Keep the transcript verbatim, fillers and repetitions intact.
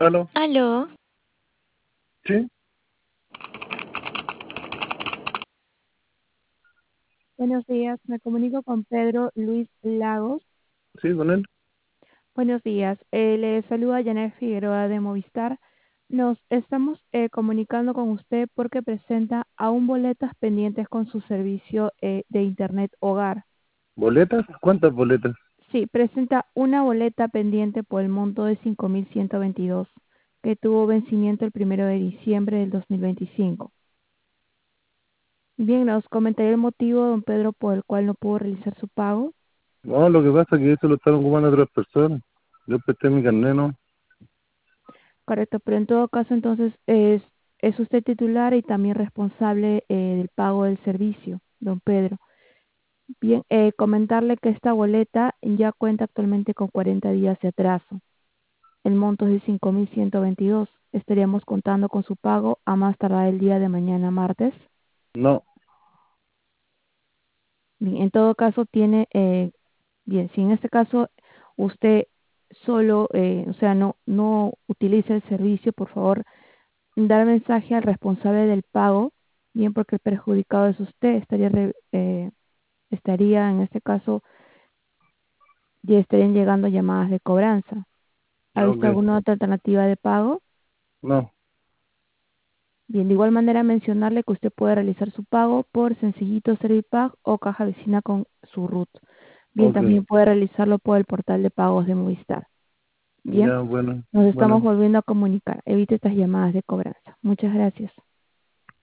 ¿Aló? Aló, ¿Sí? Buenos días, me comunico con Pedro Luis Lagos. ¿Sí, con él? Buenos días, eh, le saluda Janet Figueroa de Movistar. Nos estamos eh, comunicando con usted porque presenta aún boletas pendientes con su servicio eh, de Internet Hogar. ¿Boletas? ¿Cuántas boletas? Sí, presenta una boleta pendiente por el monto de cinco mil ciento veintidós que tuvo vencimiento el primero de diciembre del dos mil veinticinco. Bien, nos comentaría el motivo, don Pedro, por el cual no pudo realizar su pago. No, lo que pasa es que eso lo están ocupando otras personas. Yo presté mi carnet, ¿no? Correcto, pero en todo caso entonces es, es usted titular y también responsable eh, del pago del servicio, don Pedro. Bien, eh, comentarle que esta boleta ya cuenta actualmente con cuarenta días de atraso. El monto es de cinco mil ciento veintidós. Estaríamos contando con su pago a más tardar el día de mañana martes. No, Bien, en todo caso tiene, eh, bien, si en este caso usted solo, eh, o sea, no, no utiliza el servicio, por favor, dar mensaje al responsable del pago, bien porque el perjudicado es usted, estaría, re- eh, estaría en este caso, ya estarían llegando llamadas de cobranza. ¿Ha ok, visto alguna otra alternativa de pago? no, Bien, de igual manera mencionarle que usted puede realizar su pago por Sencillito Servipago o Caja Vecina con su R U T. Bien, ok. también puede realizarlo por el portal de pagos de Movistar. Bien, Ya, bueno, nos estamos bueno. volviendo a comunicar. Evite estas llamadas de cobranza. Muchas gracias.